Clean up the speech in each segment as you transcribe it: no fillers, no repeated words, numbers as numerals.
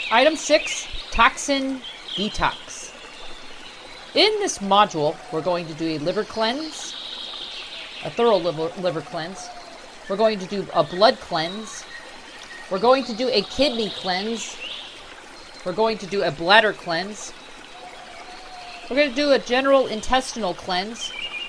Item 6, Toxin Detox. In this module, we're going to do a liver cleanse, a thorough liver cleanse. We're going to do a blood cleanse. We're going to do a kidney cleanse. We're going to do a bladder cleanse. We're going to do a general intestinal cleanse.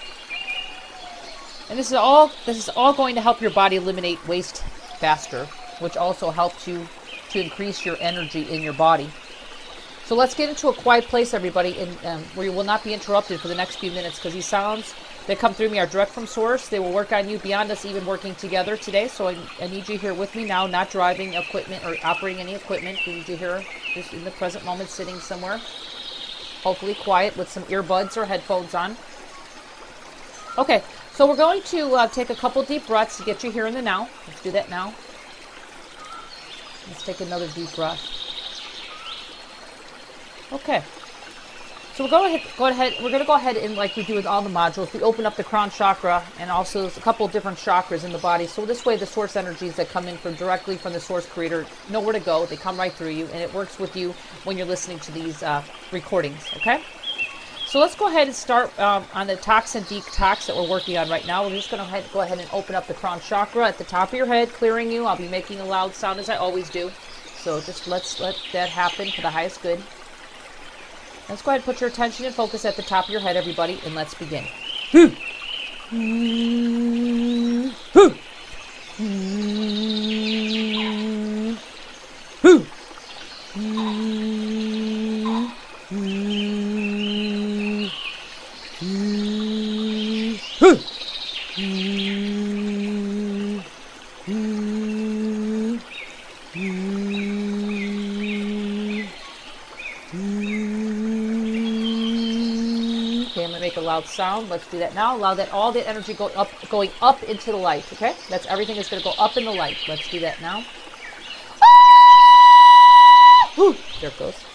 And this is all going to help your body eliminate waste faster, which also helps you to increase your energy in your body. So let's get into a quiet place, everybody, and where you will not be interrupted for the next few minutes, because these sounds that come through me are direct from source. They will work on you beyond us even working together today. So I need you here with me now, not driving equipment or operating any equipment. We need you here just in the present moment, sitting somewhere, hopefully quiet with some earbuds or headphones on. Okay, so we're going to take a couple deep breaths to get you here in the now. Let's do that now. Let's take another deep breath. Okay, so we're going to go ahead and, like we do with all the modules, we open up the crown chakra, and also there's a couple of different chakras in the body. So this way the source energies that come in directly from the source creator know where to go. They come right through you, and it works with you when you're listening to these recordings, okay? So let's go ahead and start on the toxin detox that we're working on right now. We're just going to go ahead and open up the crown chakra at the top of your head, clearing you. I'll be making a loud sound as I always do. So just let's let that happen for the highest good. Let's go ahead and put your attention and focus at the top of your head, everybody, and let's begin. Make a loud sound. Let's do that now. Allow that all the energy going up into the light. Okay, that's everything is going to go up in the light. Let's do that now. Whew, there it goes.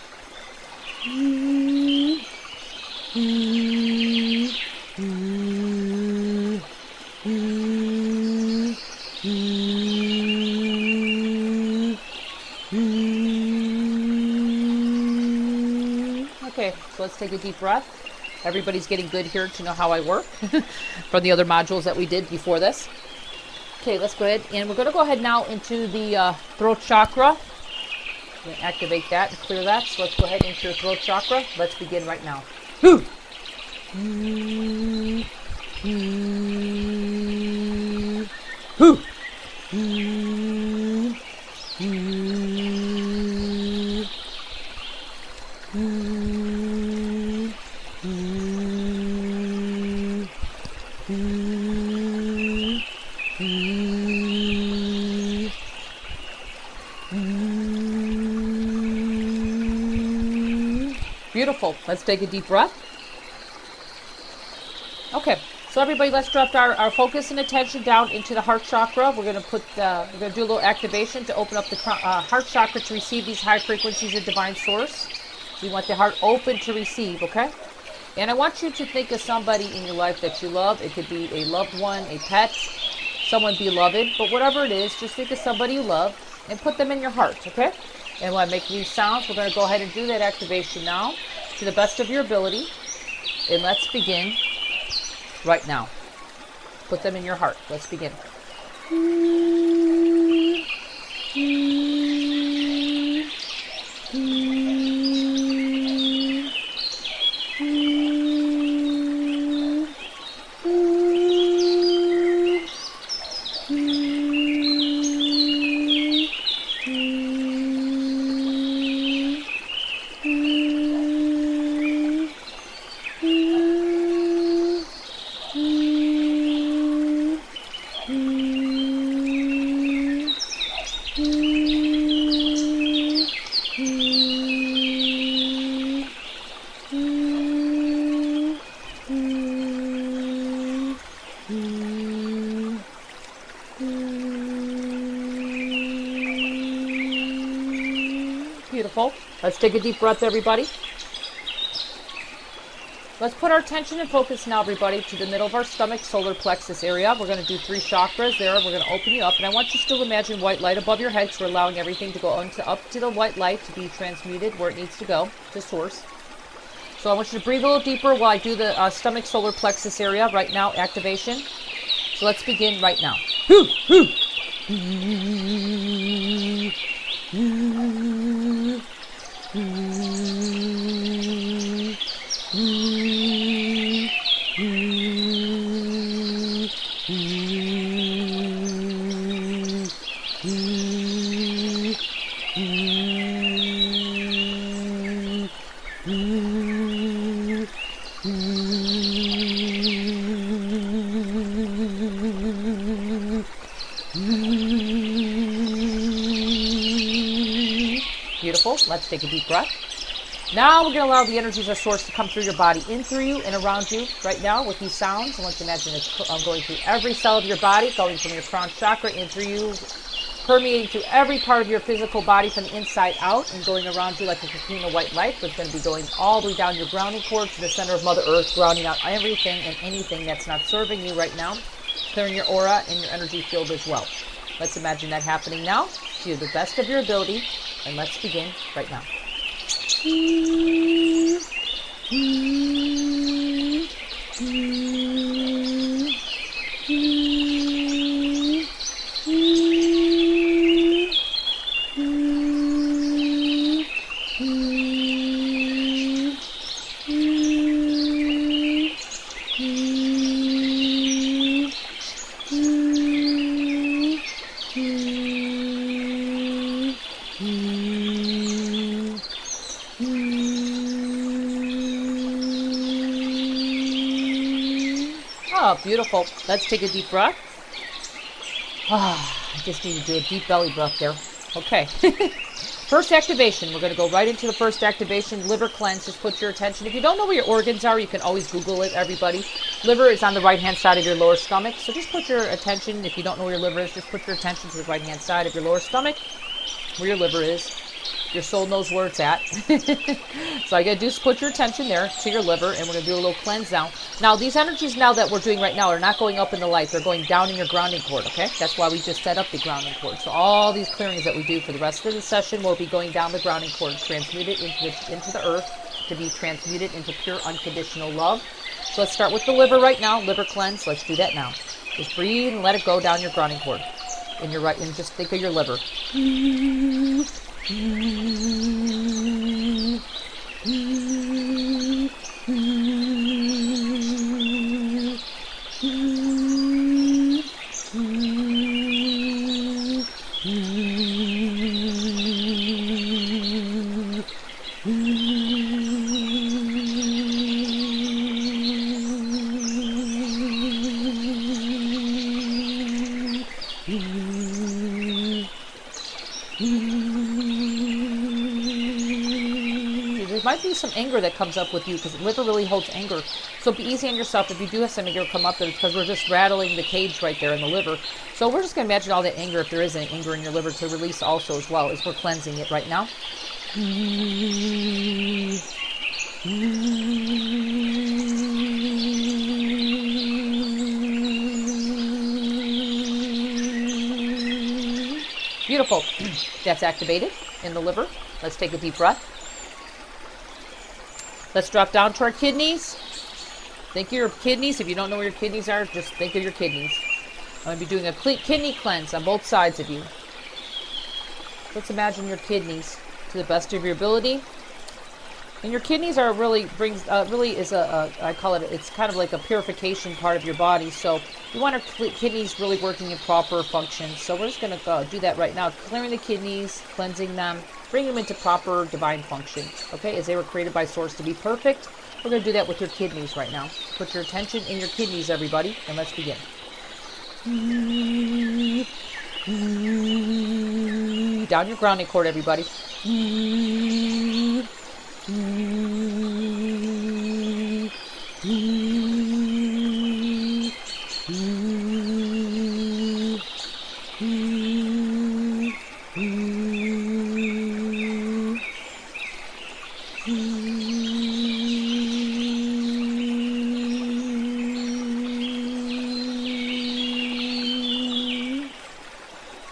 Okay, so let's take a deep breath. Everybody's getting good here to know how I work from the other modules that we did before this. Okay, let's go ahead. And we're going to go ahead now into the throat chakra. We're going to activate that and clear that. So let's go ahead into your throat chakra. Let's begin right now. Beautiful. Let's take a deep breath. Okay, so everybody, let's drop our focus and attention down into the heart chakra. We're going to do a little activation to open up the heart chakra to receive these high frequencies of divine source. So you want the heart open to receive, okay? And I want you to think of somebody in your life that you love. It could be a loved one, a pet, someone beloved, but whatever it is, just think of somebody you love and put them in your heart, okay? And when I make these sounds, we're going to go ahead and do that activation now to the best of your ability. And let's begin right now. Put them in your heart. Let's begin. Beautiful. Let's take a deep breath, everybody. Let's put our attention and focus now, everybody, to the middle of our stomach, solar plexus area. We're going to do 3 chakras there. We're going to open you up, and I want you to still imagine white light above your head, so we're allowing everything to go up to the white light to be transmuted where it needs to go, to source. So I want you to breathe a little deeper while I do the stomach, solar plexus area right now, activation. So let's begin right now. Beautiful. Let's take a deep breath. Now we're going to allow the energies of source to come through your body, in through you and around you right now with these sounds. I want you to imagine it's going through every cell of your body, going from your crown chakra in through you, permeating through every part of your physical body from the inside out and going around you like a cocoon of white light. But it's going to be going all the way down your grounding cord to the center of Mother Earth, grounding out everything and anything that's not serving you right now, clearing your aura and your energy field as well. Let's imagine that happening now to the best of your ability, and let's begin right now. Oh, beautiful. Let's take a deep breath. I just need to do a deep belly breath there. Okay. First activation. We're going to go right into the first activation, liver cleanse. Just put your attention. If you don't know where your organs are, you can always Google it, everybody. Liver is on the right-hand side of your lower stomach. So just put your attention. If you don't know where your liver is, just put your attention to the right-hand side of your lower stomach, where your liver is. Your soul knows where it's at. So all you got to do is put your attention there to your liver, and we're going to do a little cleanse now. Now, these energies now that we're doing right now are not going up in the light. They're going down in your grounding cord, okay? That's why we just set up the grounding cord. So all these clearings that we do for the rest of the session will be going down the grounding cord, transmuted into the earth to be transmuted into pure unconditional love. So let's start with the liver right now, liver cleanse. Let's do that now. Just breathe and let it go down your grounding cord. And just think of your liver. There might be some anger that comes up with you because liver really holds anger. So be easy on yourself. If you do have some anger come up, it's because we're just rattling the cage right there in the liver. So we're just going to imagine all that anger, if there is any anger in your liver, to release also as well as we're cleansing it right now. Beautiful. That's activated in the liver. Let's take a deep breath. Let's drop down to our kidneys. Think of your kidneys. If you don't know where your kidneys are, just think of your kidneys. I'm going to be doing a kidney cleanse on both sides of you. Let's imagine your kidneys to the best of your ability. And your kidneys are I call it, it's kind of like a purification part of your body. So you want our kidneys really working in proper function. So we're just going to do that right now. Clearing the kidneys, cleansing them, bring them into proper divine function. Okay, as they were created by Source to be perfect. We're going to do that with your kidneys right now. Put your attention in your kidneys, everybody, and let's begin. Down your grounding cord, everybody.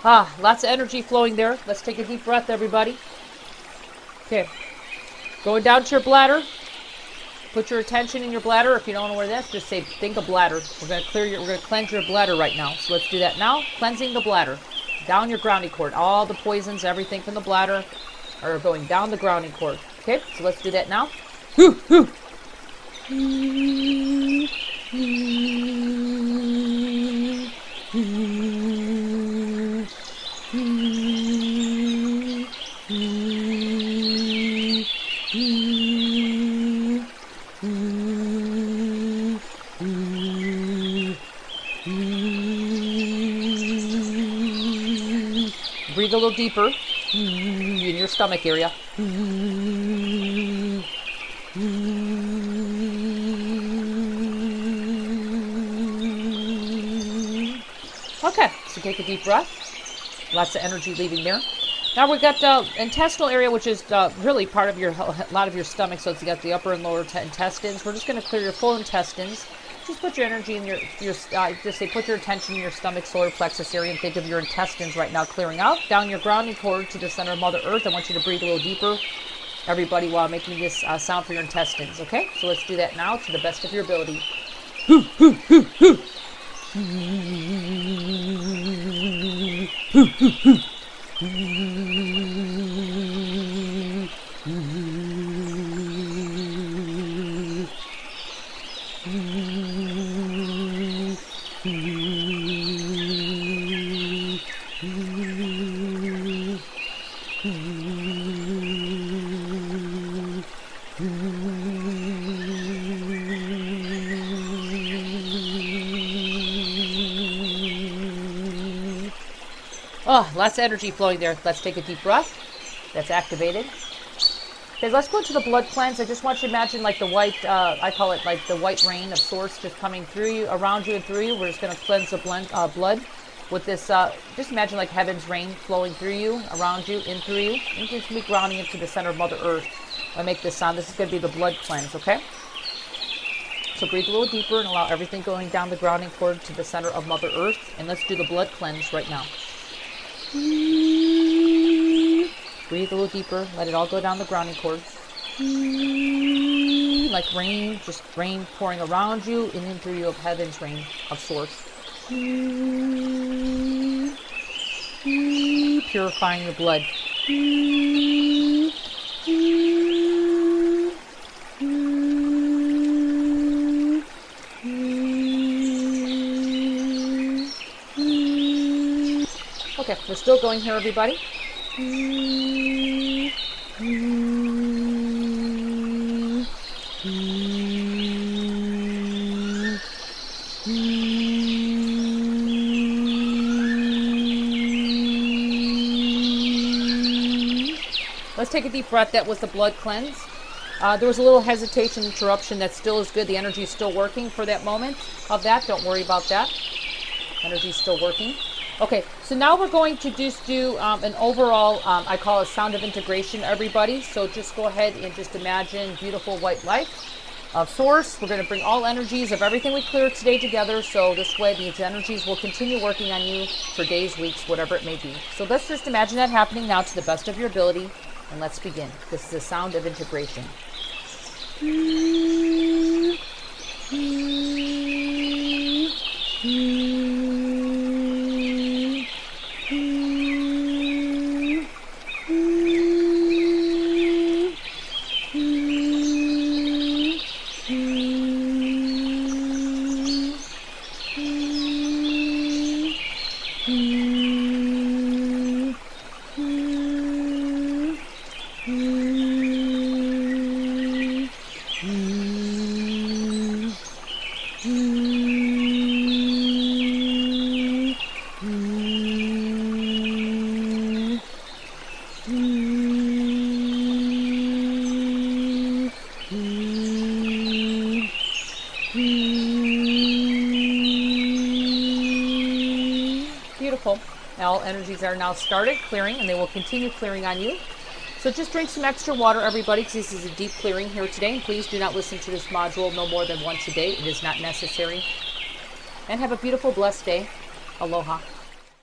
Ah, lots of energy flowing there. Let's take a deep breath, everybody. Okay. Going down to your bladder. Put your attention in your bladder. If you don't know where that's, just say, think of bladder. We're going to cleanse your bladder right now. So let's do that now. Cleansing the bladder. Down your grounding cord. All the poisons, everything from the bladder are going down the grounding cord. Okay, so let's do that now. Breathe a little deeper in your stomach area. Okay, so take a deep breath. Lots of energy leaving there. Now we've got the intestinal area, which is really part of a lot of your stomach. So it's got the upper and lower intestines. We're just going to clear your full intestines. Just put your energy in put your attention in your stomach, solar plexus area, and think of your intestines right now clearing out. Down your grounding cord to the center of Mother Earth. I want you to breathe a little deeper, everybody, while making this sound for your intestines, okay? So let's do that now to the best of your ability. Oh, lots of energy flowing there. Let's take a deep breath. That's activated. Okay, let's go to the blood cleanse. I just want you to imagine like the white, I call it like the white rain of source just coming through you, around you and through you. We're just going to cleanse the blood with this, just imagine like heaven's rain flowing through you, around you, in through you. And just be grounding into the center of Mother Earth. I make this sound. This is going to be the blood cleanse, okay? So breathe a little deeper and allow everything going down the grounding cord to the center of Mother Earth. And let's do the blood cleanse right now. Breathe a little deeper. Let it all go down the grounding cord. Like rain, just rain pouring around you and in through you of heaven's rain of source. Purifying your blood. Okay, we're still going here, everybody. Let's take a deep breath. That was the blood cleanse. There was a little hesitation, interruption. That still is good. The energy is still working for that moment of that. Don't worry about that. Energy is still working. Okay, so now we're going to just do an overall, I call it sound of integration, everybody. So just go ahead and just imagine beautiful white light of source. We're going to bring all energies of everything we cleared today together. So this way these energies will continue working on you for days, weeks, whatever it may be. So let's just imagine that happening now to the best of your ability. And let's begin. This is the sound of integration. Beautiful. All energies are now started clearing, and they will continue clearing on you. So just drink some extra water, everybody, because this is a deep clearing here today. And please do not listen to this module no more than once a day. It is not necessary. And have a beautiful, blessed day. Aloha.